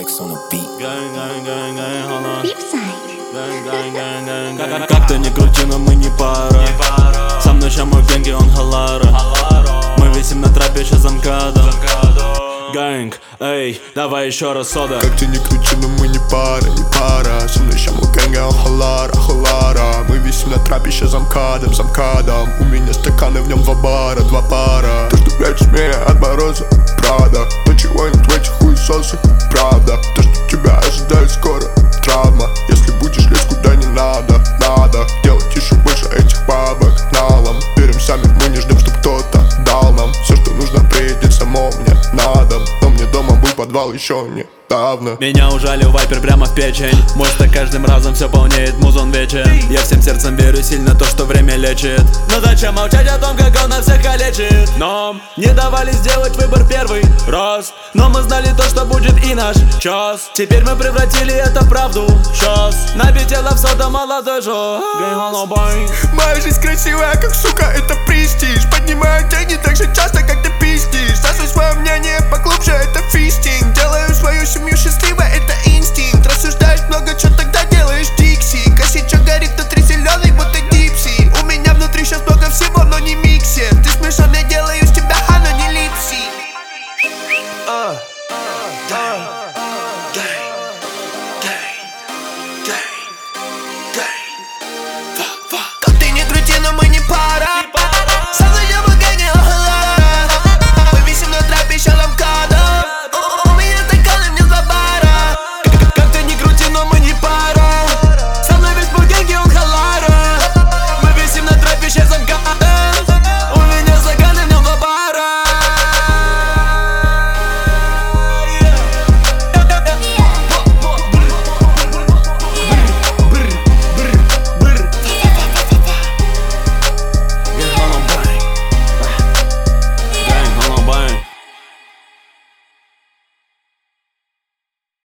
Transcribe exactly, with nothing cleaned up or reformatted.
X on the beat. Gang, gang, gang, gang, hold on. Beepside. Gang, gang, gang, gang, gang. Как ты ни крути, но мы не пара. Со мной ща мой гэнги, он халара. Мы висим на трапе, ща замкадом. Гэнг, эй, давай еще раз сода. Как ты ни крути, но мы не пара, не пара. Со мной ща мой гэнги, он халара, халара. Мы висим на трапе, ща замкадом, замкадом. У меня стаканы, в нем два бара, два пара. То, что прячешь меня от мороза, правда. Но чего-нибудь в этих хуесосах, правда. То, что тебя ожидает скоро, травма. Если будешь лезть куда не надо, надо делать еще больше этих бабок налом. Берем сами, мы не ждем, чтоб кто-то дал нам. Все, что нужно, приедет само мне на дом. Но мне дома был подвал еще недавно. Меня ужалил вайпер прямо в печень. Мозг-то каждым разом все полнеет, музон вечен. Я всем сердцем верю сильно то, что время лечит. Но зачем молчать о том, как он нас всех калечит? Нам не давали сделать выбор первый раз, но мы знали то, что будет и наш час. Теперь мы превратили это в правду. Сейчас набитела в сода молодой жо. Моя жизнь красивая, как сука, это престиж. Поднимаю деньги так же часто, как ты пиздишь. Засунь свое мнение поглубже, это фистинг. Делаю